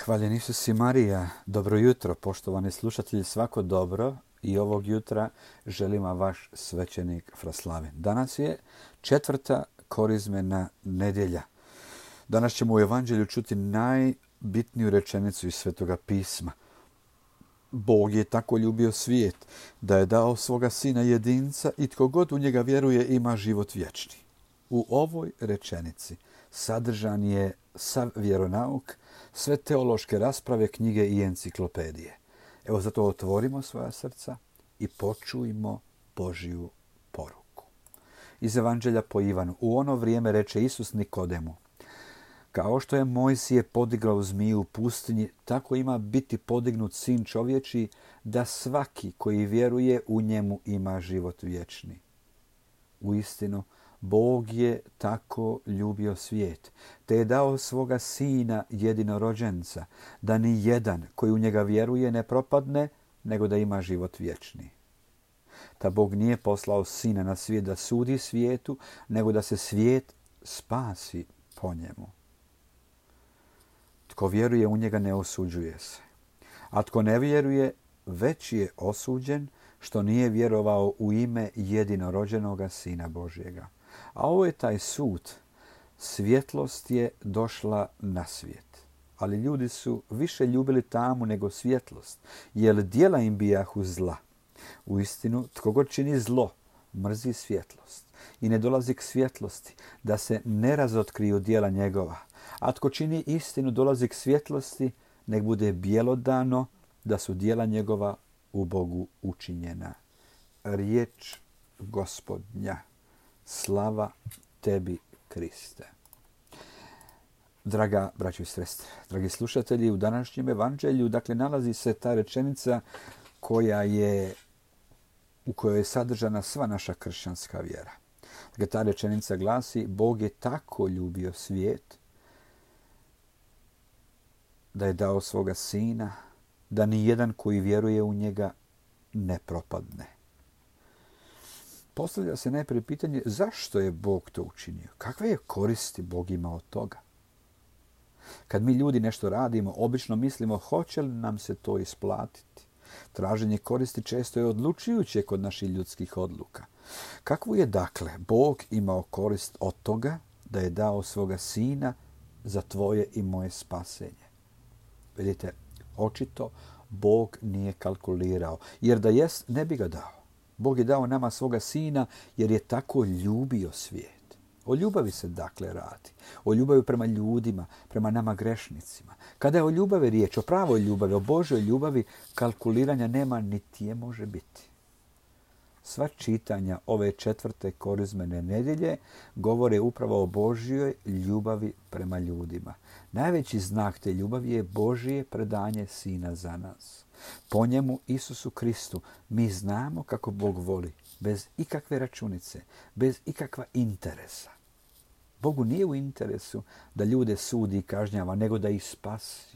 Hvaljen Isus i Marija. Dobro jutro, poštovani slušatelji, svako dobro. I ovog jutra želim vam vaš svećenik Fraslavin. Danas je 4. korizmena nedjelja. Danas ćemo u Evanđelju čuti najbitniju rečenicu iz Svetoga pisma. Bog je tako ljubio svijet da je dao svoga sina jedinca i tko god u njega vjeruje ima život vječni. U ovoj rečenici sadržan je sav vjeronauk, sve teološke rasprave, knjige i enciklopedije. Evo zato otvorimo svoja srca i počujmo Božju poruku. Iz Evanđelja po Ivanu. U ono vrijeme reče Isus Nikodemu: kao što je Mojsije podigao zmiju u pustinji, tako ima biti podignut sin čovječiji, da svaki koji vjeruje u njemu ima život vječni. Uistinu, Bog je tako ljubio svijet, te je dao svoga sina jedinorođenca, da ni jedan koji u njega vjeruje ne propadne, nego da ima život vječni. Ta Bog nije poslao sina na svijet da sudi svijetu, nego da se svijet spasi po njemu. Tko vjeruje u njega ne osuđuje se, a tko ne vjeruje već je osuđen, što nije vjerovao u ime jedinorođenoga Sina Božjega. A ovo je taj sud. Svjetlost je došla na svijet, ali ljudi su više ljubili tamu nego svjetlost, jer djela im bijahu zla. Uistinu, tko god čini zlo, mrzi svjetlost i ne dolazi k svjetlosti, da se ne razotkriju djela njegova. A tko čini istinu, dolazi k svjetlosti, nek bude bjelodano, da su djela njegova u Bogu učinjena. Riječ Gospodnja. Slava tebi, Kriste. Draga braćo i sestre, dragi slušatelji, u današnjem evanđelju nalazi se ta rečenica u kojoj je sadržana sva naša kršćanska vjera. Ta rečenica glasi: Bog je tako ljubio svijet da je dao svoga sina, da ni jedan koji vjeruje u njega ne propadne. Postavlja se najprije pitanje zašto je Bog to učinio? Kakve je koristi Bog ima od toga? Kad mi ljudi nešto radimo, obično mislimo hoće li nam se to isplatiti. Traženje koristi često je odlučujuće kod naših ljudskih odluka. Kakvu je dakle Bog imao korist od toga da je dao svoga sina za tvoje i moje spasenje? Vidite, očito Bog nije kalkulirao, jer da jest ne bi ga dao. Bog je dao nama svoga sina jer je tako ljubio svijet. O ljubavi se dakle radi. O ljubavi prema ljudima, prema nama grešnicima. Kada je o ljubavi riječ, o pravoj ljubavi, o Božoj ljubavi, kalkuliranja nema niti je može biti. Sva čitanja ove 4. korizmene nedjelje govore upravo o Božjoj ljubavi prema ljudima. Najveći znak te ljubavi je Božje predanje sina za nas. Po njemu, Isusu Kristu, mi znamo kako Bog voli, bez ikakve računice, bez ikakva interesa. Bogu nije u interesu da ljude sudi i kažnjava, nego da ih spasi.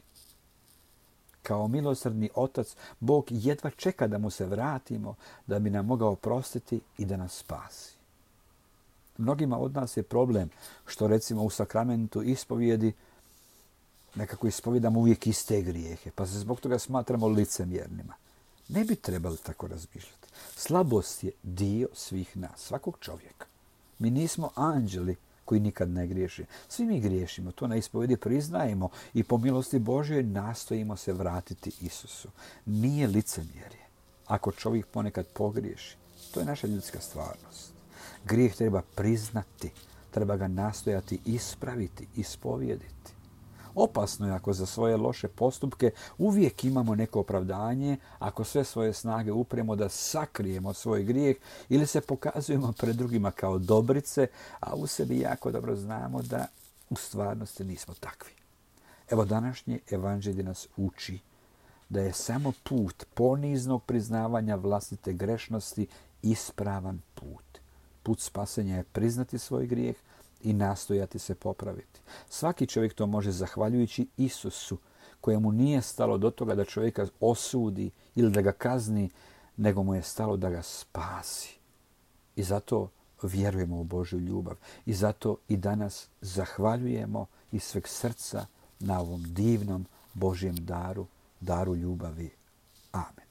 Kao milosrdni otac, Bog jedva čeka da mu se vratimo, da bi nam mogao oprostiti i da nas spasi. Mnogima od nas je problem što recimo u sakramentu ispovijedi nekako ispovijedamo uvijek iste grijehe, pa se zbog toga smatramo licemjernima. Ne bi trebali tako razmišljati. Slabost je dio svih nas, svakog čovjeka. Mi nismo anđeli koji nikad ne griješi. Svi mi griješimo, to na ispovjedi priznajemo i po milosti Božjoj nastojimo se vratiti Isusu. Nije licemjerje ako čovjek ponekad pogriješi. To je naša ljudska stvarnost. Grijeh treba priznati, treba ga nastojati ispraviti, ispovijediti. Opasno je ako za svoje loše postupke uvijek imamo neko opravdanje, ako sve svoje snage upremo da sakrijemo svoj grijeh ili se pokazujemo pred drugima kao dobrice, a u sebi jako dobro znamo da u stvarnosti nismo takvi. Evo današnje evanđelje nas uči da je samo put poniznog priznavanja vlastite grešnosti ispravan put. Put spasenja je priznati svoj grijeh i nastojati se popraviti. Svaki čovjek to može zahvaljujući Isusu, kojemu nije stalo do toga da čovjeka osudi ili da ga kazni, nego mu je stalo da ga spasi. I zato vjerujemo u Božju ljubav. I zato i danas zahvaljujemo iz sveg srca na ovom divnom Božjem daru, daru ljubavi. Amen.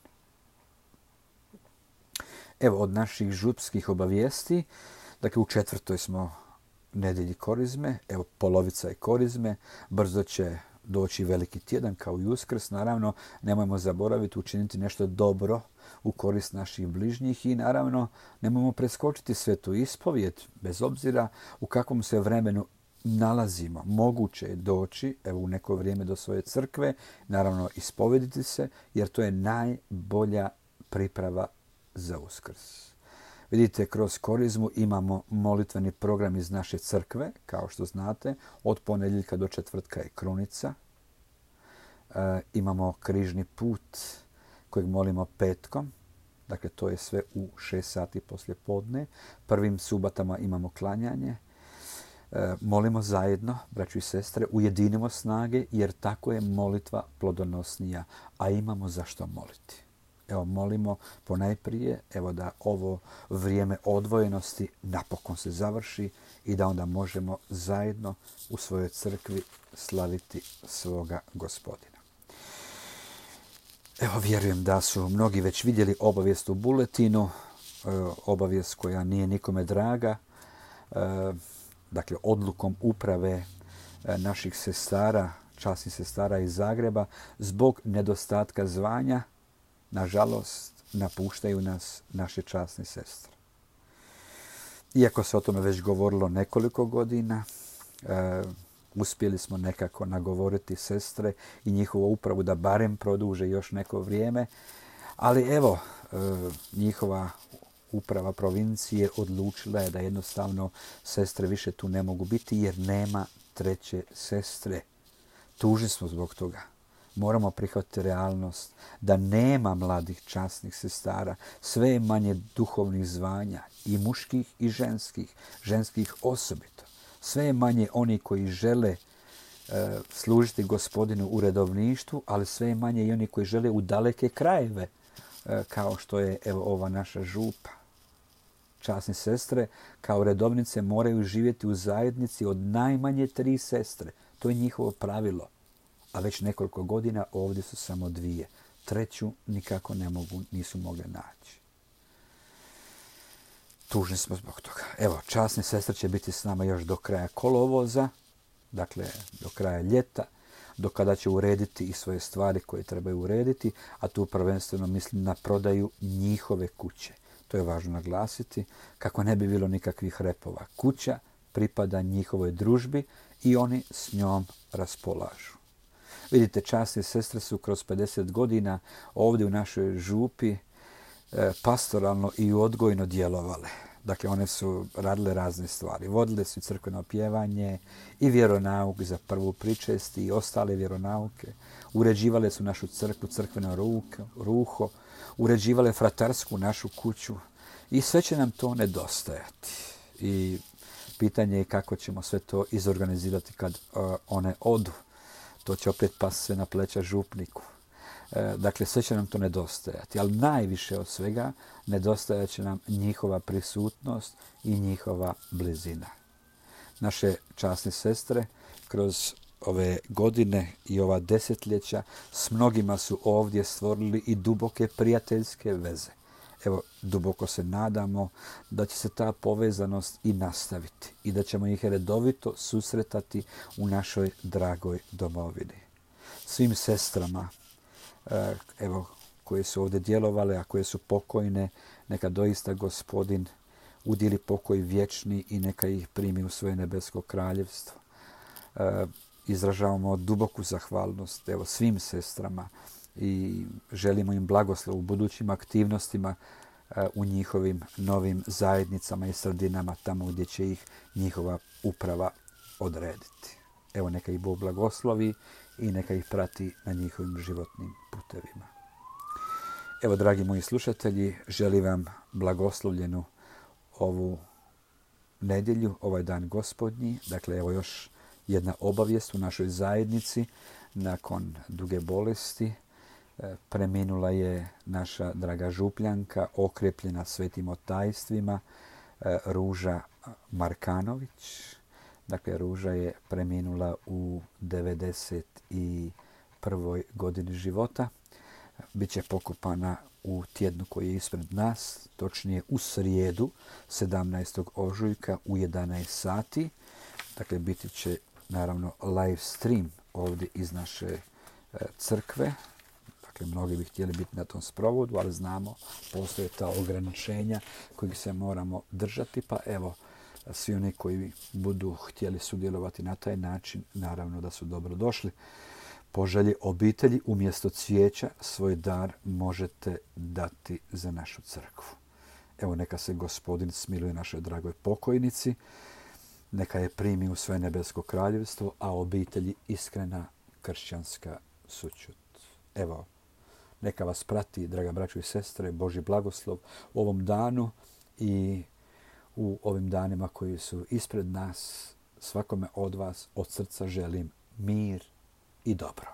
Evo od naših župskih obavijesti, dakle u 4. smo nedjelji Korizme, evo polovica je Korizme, brzo će doći veliki tjedan kao i Uskrs. Naravno, nemojmo zaboraviti učiniti nešto dobro u korist naših bližnjih i naravno nemojmo preskočiti svetu ispovijed, bez obzira u kakvom se vremenu nalazimo. Moguće je doći evo, u neko vrijeme do svoje crkve, naravno ispovediti se, jer to je najbolja priprava za Uskrs. Vidite, kroz Korizmu imamo molitveni program iz naše crkve, kao što znate, od ponedjeljka do četvrtka je krunica. Imamo križni put kojeg molimo petkom, dakle to je sve u 6 sati poslije podne. Prvim subatama imamo klanjanje. Molimo zajedno, braćo i sestre, ujedinimo snage, jer tako je molitva plodonosnija, a imamo zašto moliti. Evo, molimo ponajprije da ovo vrijeme odvojenosti napokon se završi i da onda možemo zajedno u svojoj crkvi slaviti svoga Gospodina. Evo, vjerujem da su mnogi već vidjeli obavijest u buletinu, obavijest koja nije nikome draga. Dakle, odlukom uprave naših sestara, časnih sestara iz Zagreba, zbog nedostatka zvanja, nažalost, napuštaju nas naše časne sestre. Iako se o tome već govorilo nekoliko godina, uspjeli smo nekako nagovoriti sestre i njihovu upravu da barem produže još neko vrijeme. Ali evo, njihova uprava provincije odlučila je da jednostavno sestre više tu ne mogu biti jer nema treće sestre. Tužni smo zbog toga. Moramo prihvatiti realnost da nema mladih časnih sestara, sve je manje duhovnih zvanja i muških i ženskih osobito. Sve je manje oni koji žele služiti Gospodinu u redovništvu, ali sve je manje i oni koji žele u daleke krajeve, kao što je evo ova naša župa. Časne sestre kao redovnice moraju živjeti u zajednici od najmanje 3 sestre. To je njihovo pravilo. A već nekoliko godina ovdje su samo 2. Treću nikako nisu mogle naći. Tužni smo zbog toga. Evo, časne sestre će biti s nama još do kraja kolovoza, dakle do kraja ljeta, do kada će urediti i svoje stvari koje trebaju urediti, a tu prvenstveno mislim na prodaju njihove kuće. To je važno naglasiti, kako ne bi bilo nikakvih repova. Kuća pripada njihovoj družbi i oni s njom raspolažu. Vidite, časne sestre su kroz 50 godina ovdje u našoj župi pastoralno i odgojno djelovale. Dakle, one su radile razne stvari. Vodile su crkveno pjevanje i vjeronauk za prvu pričest i ostale vjeronauke. Uređivale su našu crkvu, crkveno ruho. Uređivale fratarsku našu kuću. I sve će nam to nedostajati. I pitanje je kako ćemo sve to izorganizirati kad one odu. To će opet pasti sve na pleća župniku. Dakle, sve će nam to nedostajati. Ali najviše od svega nedostajat će nam njihova prisutnost i njihova blizina. Naše časne sestre kroz ove godine i ova desetljeća s mnogima su ovdje stvorili i duboke prijateljske veze. Evo, duboko se nadamo da će se ta povezanost i nastaviti i da ćemo ih redovito susretati u našoj dragoj domovini. Svim sestrama, evo, koje su ovdje djelovale, a koje su pokojne, neka doista Gospodin udjeli pokoj vječni i neka ih primi u svoje nebesko kraljevstvo. Izražavamo duboku zahvalnost evo, svim sestrama i želimo im blagoslov u budućim aktivnostima u njihovim novim zajednicama i sredinama, tamo gdje će ih njihova uprava odrediti. Evo, neka ih Bog blagoslovi i neka ih prati na njihovim životnim putevima. Evo, dragi moji slušatelji, želim vam blagoslovljenu ovu nedjelju, ovaj dan Gospodnji. Dakle, evo još jedna obavijest u našoj zajednici. Nakon duge bolesti preminula je naša draga župljanka, okrepljena svetim otajstvima, Ruža Markanović. Dakle, Ruža je preminula u 95 prvoj godini života. Biće pokopana u tjednu koji je ispred nas, točnije u srijedu 17. ožujka u 11 sati. Dakle, biti će naravno live stream ovdje iz naše crkve. Dakle, mnogi bi htjeli biti na tom sprovodu, ali znamo, postoje ta ograničenja kojih se moramo držati, pa evo, svi oni koji budu htjeli sudjelovati na taj način, naravno da su dobro došli. Po želji obitelji, umjesto cvijeća, svoj dar možete dati za našu crkvu. Evo, neka se Gospodin smiluje našoj dragoj pokojnici, neka je primi u svoje nebesko kraljevstvo, a obitelji iskrena kršćanska sućut. Evo, neka vas prati, draga braćo i sestre, Božji blagoslov u ovom danu i u ovim danima koji su ispred nas. Svakome od vas od srca želim mir i dobro.